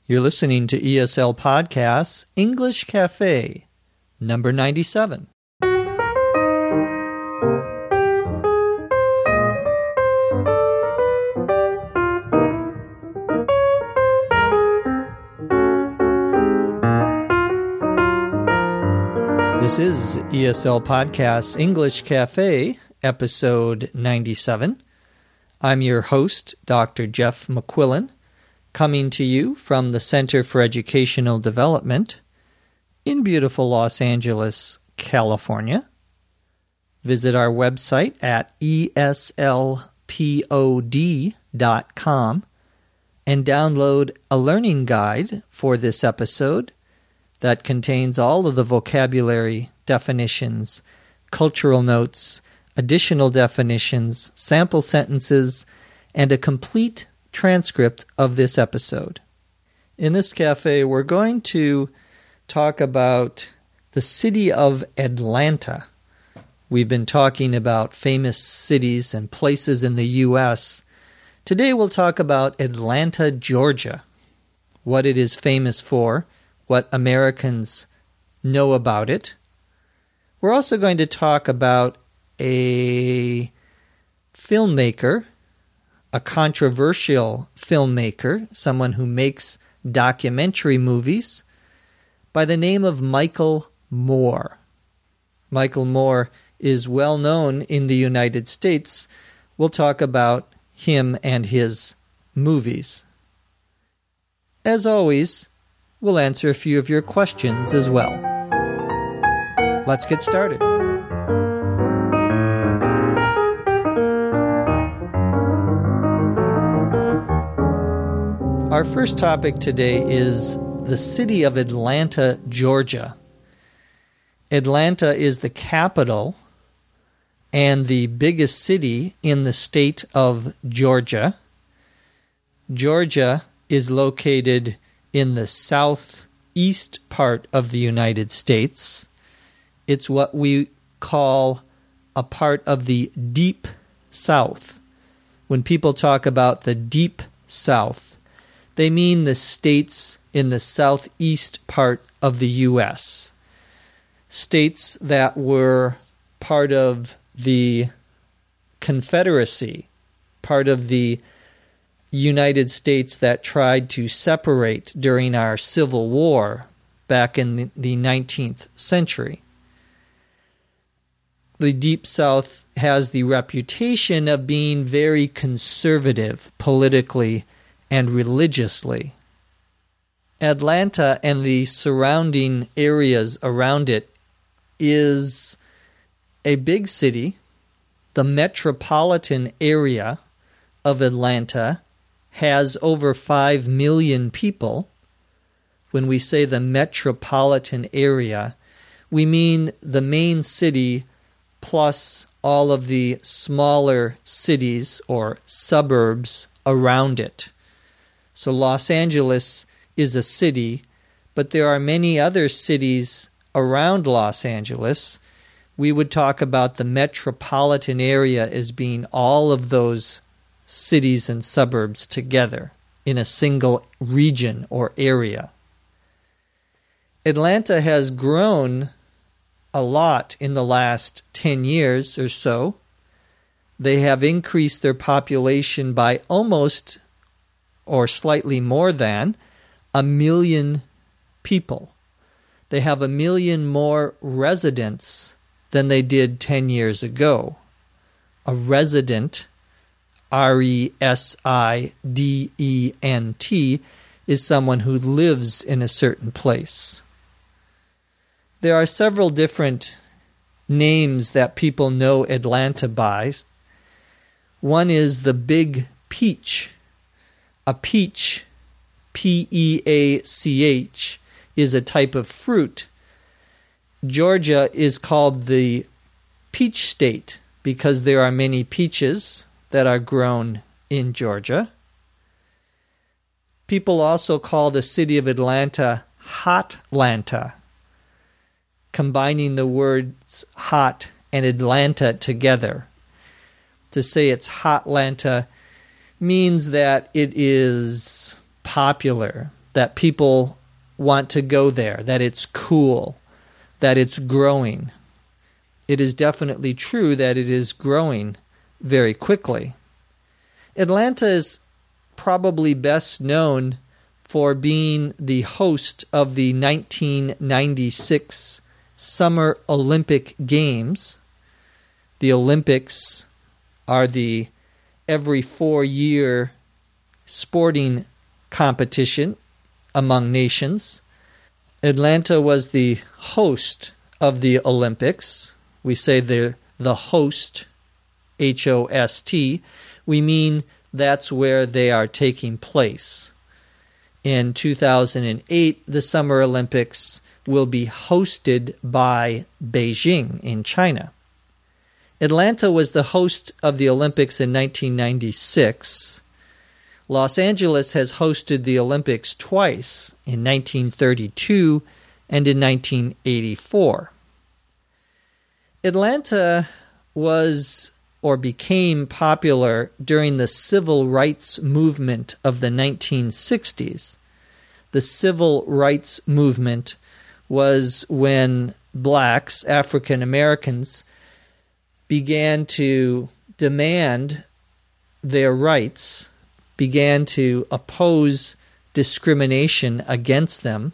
You're listening to ESL Podcasts, English Cafe, number 97. This is ESL Podcasts, English Cafe, episode 97. I'm your host, Dr. Jeff McQuillan, coming to you from the Center for Educational Development in beautiful Los Angeles, California. Visit our website at eslpod.com and download a learning guide for this episode that contains all of the vocabulary, definitions, cultural notes, additional definitions, sample sentences, and a complete transcript of this episode. In this cafe, we're going to talk about the city of Atlanta. We've been talking about famous cities and places in the U.S. Today we'll talk about Atlanta, Georgia, what it is famous for, what Americans know about it. We're also going to talk about a filmmaker, a controversial filmmaker, someone who makes documentary movies, by the name of Michael Moore. Michael Moore is well known in the United States. We'll talk about him and his movies. As always, we'll answer a few of your questions as well. Let's get started. Our first topic today is the city of Atlanta, Georgia. Atlanta is the capital and the biggest city in the state of Georgia. Georgia is located in the southeast part of the United States. It's what we call a part of the Deep South. When people talk about the Deep South, they mean the states in the southeast part of the U.S., states that were part of the Confederacy, part of the United States that tried to separate during our Civil War back in the 19th century. The Deep South has the reputation of being very conservative politically and religiously. Atlanta and the surrounding areas around it is a big city. The metropolitan area of Atlanta has over 5 million people. When we say the metropolitan area, we mean the main city plus all of the smaller cities or suburbs around it. So Los Angeles is a city, but there are many other cities around Los Angeles. We would talk about the metropolitan area as being all of those cities and suburbs together in a single region or area. Atlanta has grown a lot in the last 10 years or so. They have increased their population by almost or slightly more than 1 million people. They have 1 million more residents than they did 10 years ago. A resident, R-E-S-I-D-E-N-T, is someone who lives in a certain place. There are several different names that people know Atlanta by. One is the Big Peach. A peach, P-E-A-C-H, is a type of fruit. Georgia is called the Peach State because there are many peaches that are grown in Georgia. People also call the city of Atlanta Hotlanta, combining the words hot and Atlanta together. To say it's Hotlanta means that it is popular, that people want to go there, that it's cool, that it's growing. It is definitely true that it is growing very quickly. Atlanta is probably best known for being the host of the 1996 Summer Olympic Games. The Olympics are the every 4-year sporting competition among nations. Atlanta was the host of the Olympics. We say the host, H-O-S-T. We mean that's where they are taking place. In 2008, the Summer Olympics will be hosted by Beijing in China. Atlanta was the host of the Olympics in 1996. Los Angeles has hosted the Olympics twice, in 1932 and in 1984. Atlanta was or became popular during the civil rights movement of the 1960s. The civil rights movement was when blacks, African Americans, began to demand their rights, began to oppose discrimination against them.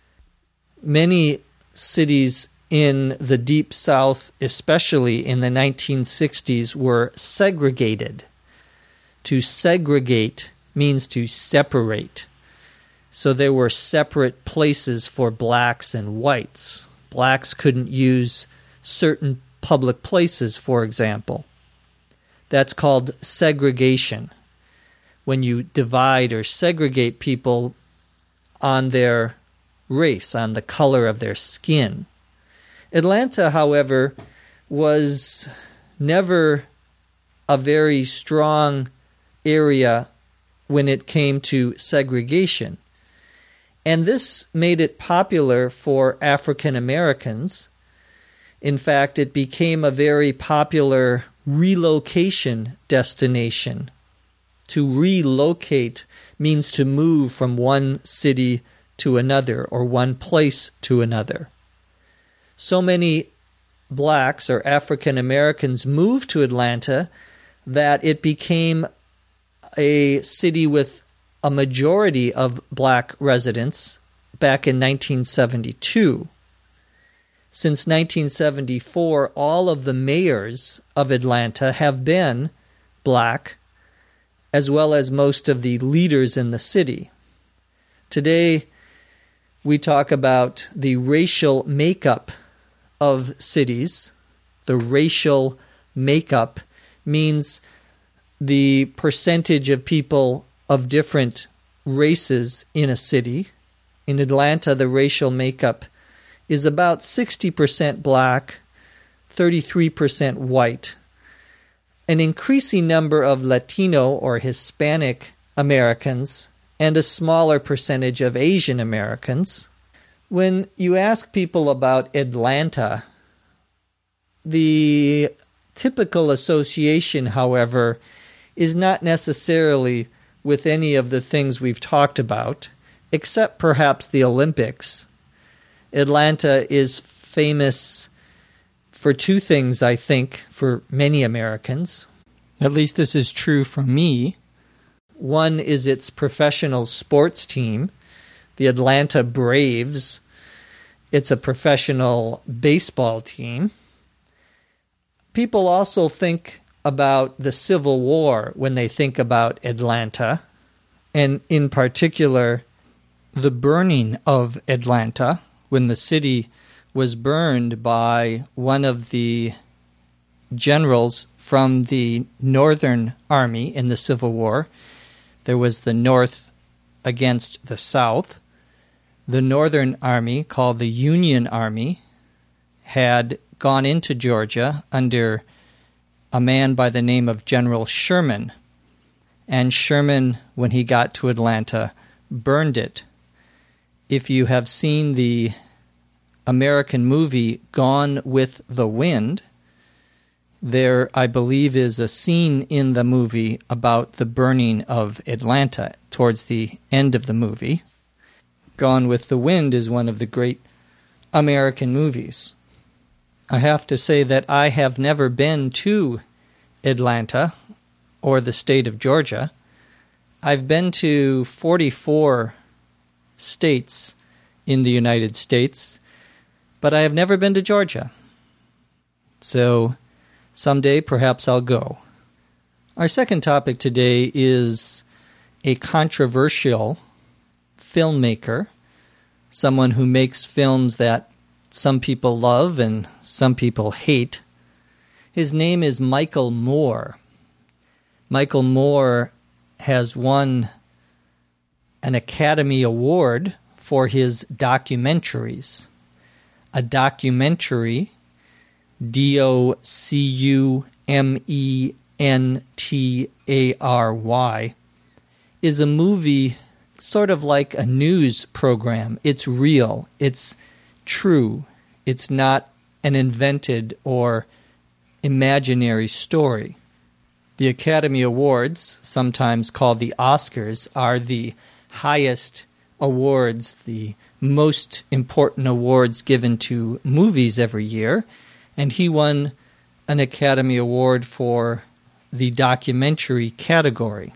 Many cities in the Deep South, especially in the 1960s, were segregated. To segregate means to separate. So there were separate places for blacks and whites. Blacks couldn't use certain public places, for example. That's called segregation. When you divide or segregate people on their race, on the color of their skin. Atlanta, however, was never a very strong area when it came to segregation. And this made it popular for African Americans. In fact, it became a very popular relocation destination. To relocate means to move from one city to another or one place to another. So many blacks or African Americans moved to Atlanta that it became a city with a majority of black residents back in 1972. Since 1974, all of the mayors of Atlanta have been black, as well as most of the leaders in the city. Today, we talk about the racial makeup of cities. The racial makeup means the percentage of people of different races in a city. In Atlanta, the racial makeup is about 60% black, 33% white. An increasing number of Latino or Hispanic Americans, and a smaller percentage of Asian Americans. When you ask people about Atlanta, the typical association, however, is not necessarily with any of the things we've talked about, except perhaps the Olympics. Atlanta is famous for two things, I think, for many Americans. At least this is true for me. One is its professional sports team, the Atlanta Braves. It's a professional baseball team. People also think about the Civil War when they think about Atlanta, and in particular, the burning of Atlanta, when the city was burned by one of the generals from the Northern Army in the Civil War. There was the North against the South. The Northern Army, called the Union Army, had gone into Georgia under a man by the name of General Sherman. And Sherman, when he got to Atlanta, burned it. If you have seen the American movie Gone with the Wind, there, I believe, is a scene in the movie about the burning of Atlanta towards the end of the movie. Gone with the Wind is one of the great American movies. I have to say that I have never been to Atlanta or the state of Georgia. I've been to 44 states in the United States, but I have never been to Georgia. So someday perhaps I'll go. Our second topic today is a controversial filmmaker, someone who makes films that some people love and some people hate. His name is Michael Moore. Michael Moore has won an Academy Award for his documentaries. A documentary, documentary, is a movie sort of like a news program. It's real. It's true. It's not an invented or imaginary story. The Academy Awards, sometimes called the Oscars, are the highest awards, the most important awards given to movies every year, and he won an Academy Award for the documentary category.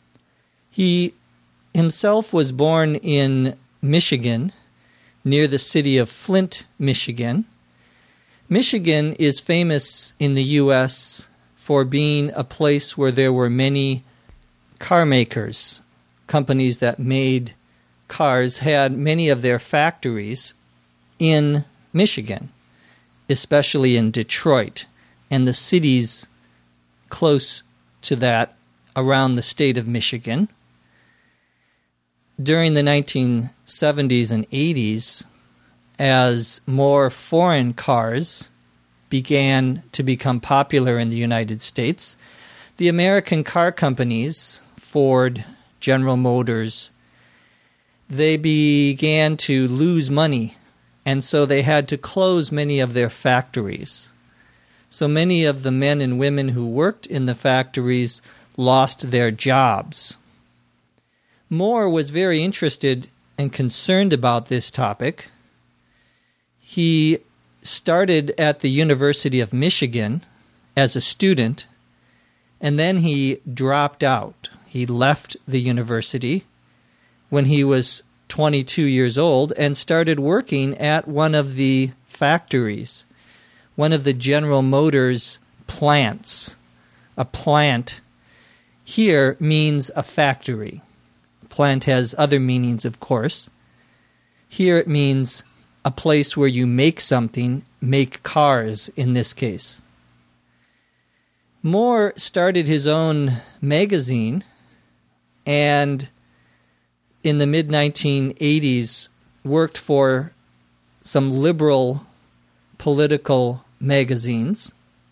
He himself was born in Michigan, near the city of Flint, Michigan. Michigan is famous in the U.S. for being a place where there were many car makers. Companies that made cars had many of their factories in Michigan, especially in Detroit and the cities close to that around the state of Michigan. During the 1970s and 80s, as more foreign cars began to become popular in the United States, the American car companies, Ford, General Motors, they began to lose money, and so they had to close many of their factories. So many of the men and women who worked in the factories lost their jobs. Moore was very interested and concerned about this topic. He started at the University of Michigan as a student, and then he dropped out. He left the university when he was 22 years old and started working at one of the factories, one of the General Motors plants. A plant here means a factory. Plant has other meanings, of course. Here it means a place where you make something, make cars in this case. Moore started his own magazine, and in the mid-1980s worked for some liberal political magazines.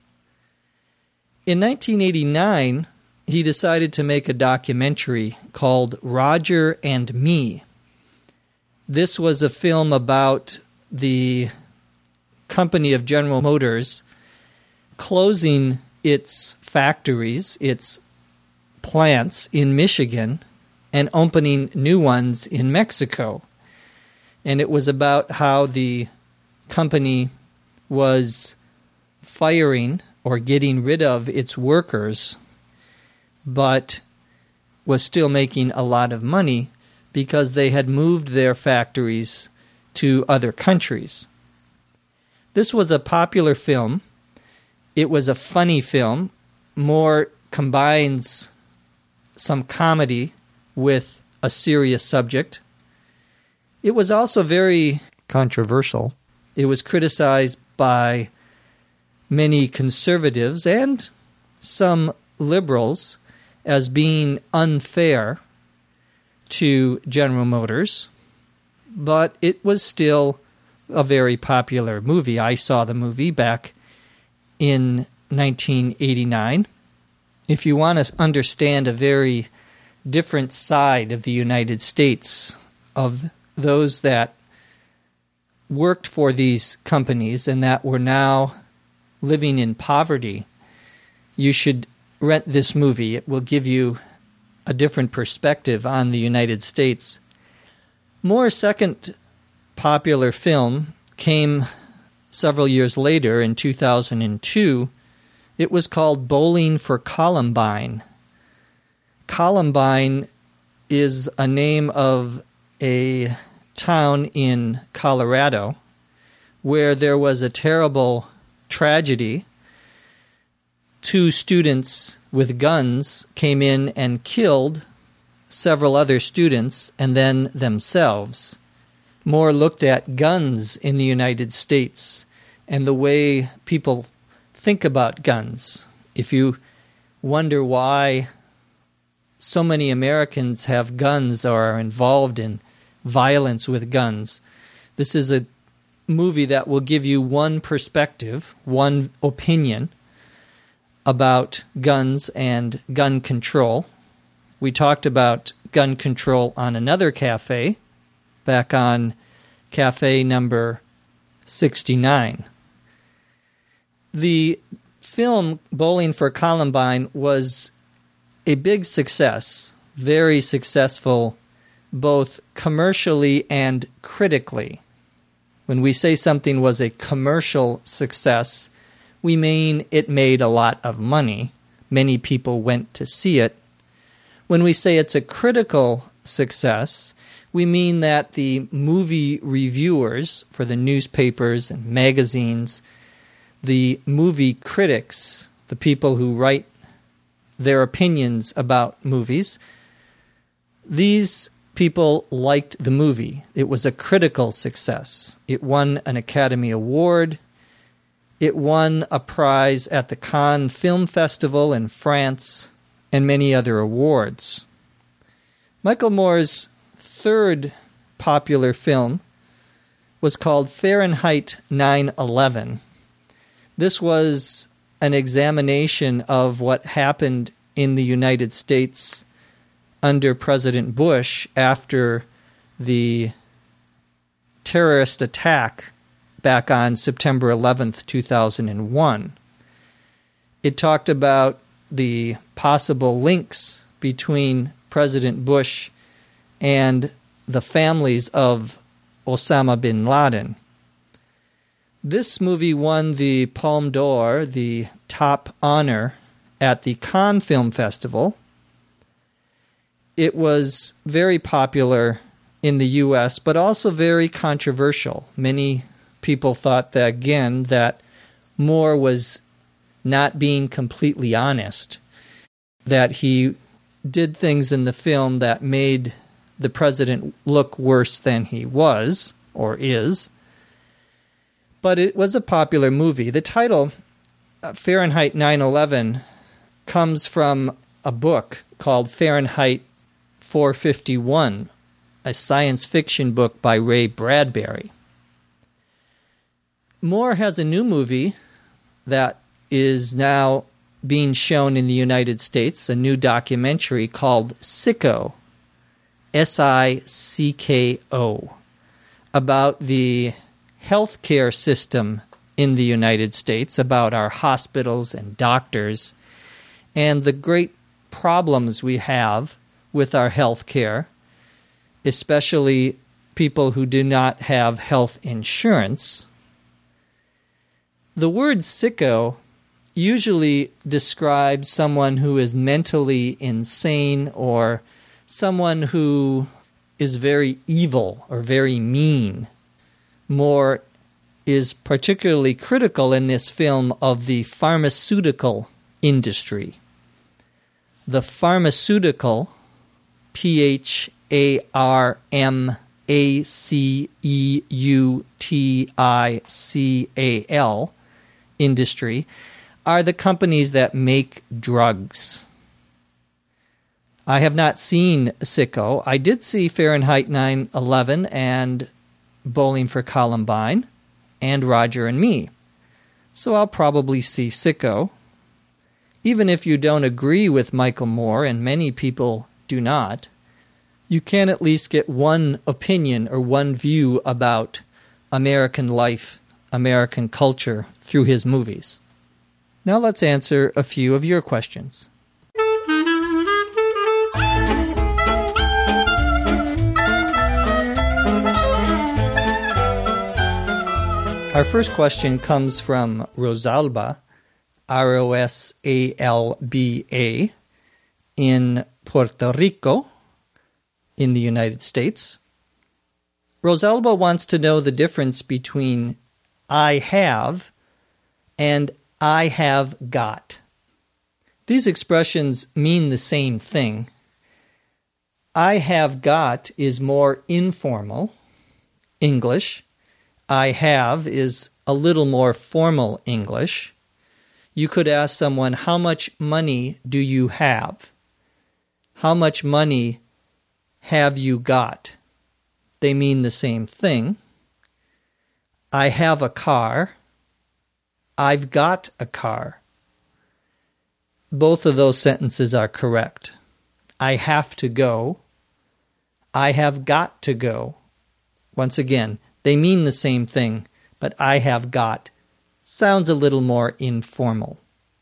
In 1989, he decided to make a documentary called Roger and Me. This was a film about the company of General Motors closing its factories, its plants in Michigan, and opening new ones in Mexico. And it was about how the company was firing or getting rid of its workers, but was still making a lot of money because they had moved their factories to other countries. This was a popular film. It was a funny film. Moore combines some comedy with a serious subject. It was also very controversial. It was criticized by many conservatives and some liberals as being unfair to General Motors, but it was still a very popular movie. I saw the movie back in 1989. If you want to understand a very different side of the United States, of those that worked for these companies and that were now living in poverty, you should rent this movie. It will give you a different perspective on the United States. Moore's second popular film came several years later in 2002. It was called Bowling for Columbine. Columbine is a name of a town in Colorado where there was a terrible tragedy. 2 students with guns came in and killed several other students and then themselves. Moore looked at guns in the United States and the way people think about guns. If you wonder why so many Americans have guns or are involved in violence with guns, this is a movie that will give you one perspective, one opinion about guns and gun control. We talked about gun control on another cafe, back on cafe number 69. The film Bowling for Columbine was a big success, very successful, both commercially and critically. When we say something was a commercial success, we mean it made a lot of money. Many people went to see it. When we say it's a critical success, we mean that the movie reviewers for the newspapers and magazines, the movie critics, the people who write their opinions about movies, these people liked the movie. It was a critical success. It won an Academy Award. It won a prize at the Cannes Film Festival in France and many other awards. Michael Moore's third popular film was called Fahrenheit 9/11. This was an examination of what happened in the United States under President Bush after the terrorist attack back on September 11th, 2001. It talked about the possible links between President Bush and the families of Osama bin Laden. This movie won the Palme d'Or, the top honor, at the Cannes Film Festival. It was very popular in the U.S., but also very controversial. Many people thought that, again, that Moore was not being completely honest, that he did things in the film that made the president look worse than he was or is. But it was a popular movie. The title, Fahrenheit 9/11, comes from a book called Fahrenheit 451, a science fiction book by Ray Bradbury. Moore has a new movie that is now being shown in the United States, a new documentary called Sicko, Sicko, about the healthcare system in the United States, about our hospitals and doctors, and the great problems we have with our healthcare, especially people who do not have health insurance. The word sicko usually describes someone who is mentally insane or someone who is very evil or very mean. Moore is particularly critical in this film of the pharmaceutical industry. The pharmaceutical, PHARMACEUTICAL, industry, are the companies that make drugs. I have not seen Sicko. I did see Fahrenheit 9/11 and Bowling for Columbine and Roger and Me. So I'll probably see Sicko. Even if you don't agree with Michael Moore, and many people do not, you can at least get one opinion or one view about American life, American culture through his movies. Now let's answer a few of your questions. Our first question comes from Rosalba, Rosalba, in Puerto Rico, in the United States. Rosalba wants to know the difference between I have and I have got. These expressions mean the same thing. I have got is more informal English. I have is a little more formal English. You could ask someone, how much money do you have? How much money have you got? They mean the same thing. I have a car. I've got a car. Both of those sentences are correct. I have to go. I have got to go. Once again, they mean the same thing, but I have got sounds a little more informal.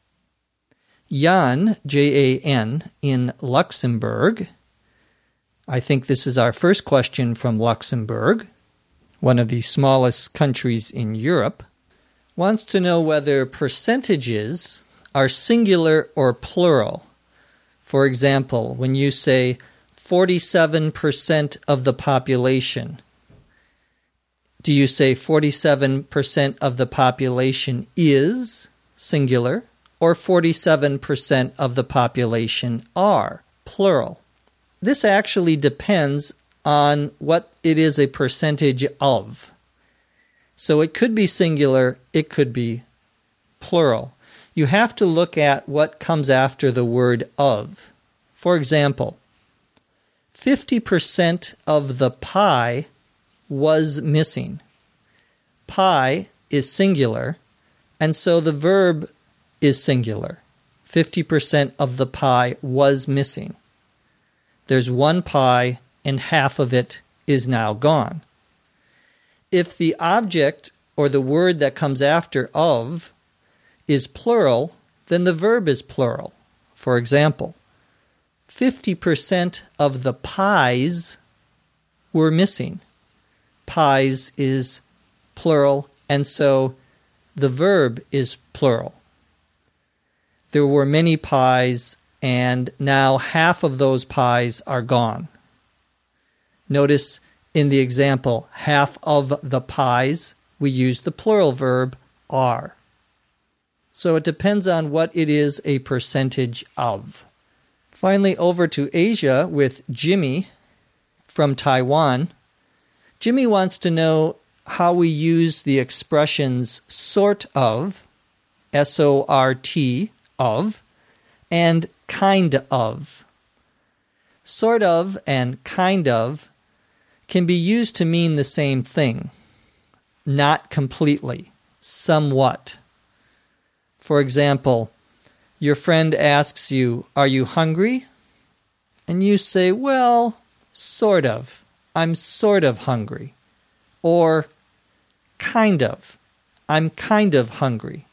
Jan, Jan, in Luxembourg. I think this is our first question from Luxembourg, one of the smallest countries in Europe, wants to know whether percentages are singular or plural. For example, when you say 47% of the population, do you say 47% of the population is singular or 47% of the population are plural? This actually depends on what it is a percentage of. So it could be singular, it could be plural. You have to look at what comes after the word of. For example, 50% of the pie was missing. Pie is singular, and so the verb is singular. 50% of the pie was missing. There's one pie, and half of it is now gone. If the object or the word that comes after of is plural, then the verb is plural. For example, 50% of the pies were missing. Pies is plural, and so the verb is plural. There were many pies, and now half of those pies are gone. Notice in the example, half of the pies, we use the plural verb are. So it depends on what it is a percentage of. Finally, over to Asia with Jimmy from Taiwan. Jimmy wants to know how we use the expressions sort of, S-O-R-T, of, and kind of. Sort of and kind of can be used to mean the same thing. Not completely, somewhat. For example, your friend asks you, "Are you hungry?" And you say, "Well, sort of. I'm sort of hungry." Or, kind of. I'm kind of hungry.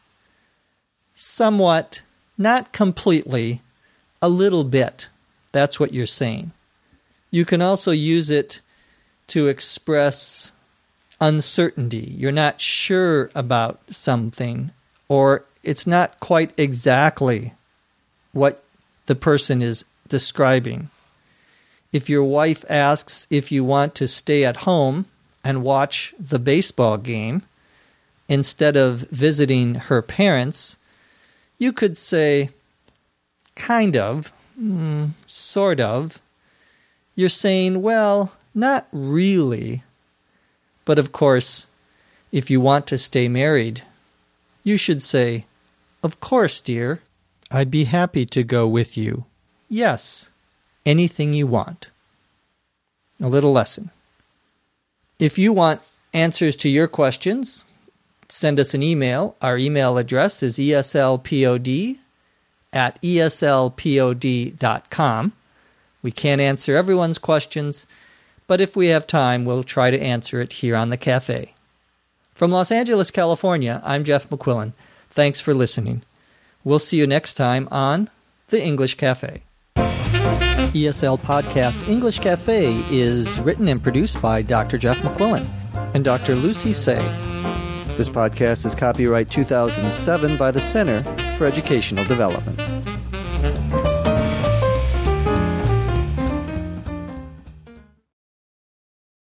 Somewhat, not completely, a little bit. That's what you're saying. You can also use it to express uncertainty. You're not sure about something, or it's not quite exactly what the person is describing. If your wife asks if you want to stay at home and watch the baseball game instead of visiting her parents, you could say, kind of, sort of. You're saying, well, not really. But of course, if you want to stay married, you should say, "Of course, dear, I'd be happy to go with you. Yes, anything you want." A little lesson. If you want answers to your questions, send us an email. Our email address is eslpod@eslpod.com. We can't answer everyone's questions, but if we have time, we'll try to answer it here on the cafe. From Los Angeles, California, I'm Jeff McQuillan. Thanks for listening. We'll see you next time on The English Cafe. ESL Podcast English Cafe is written and produced by Dr. Jeff McQuillan and Dr. Lucy Say. This podcast is copyright 2007 by the Center for Educational Development.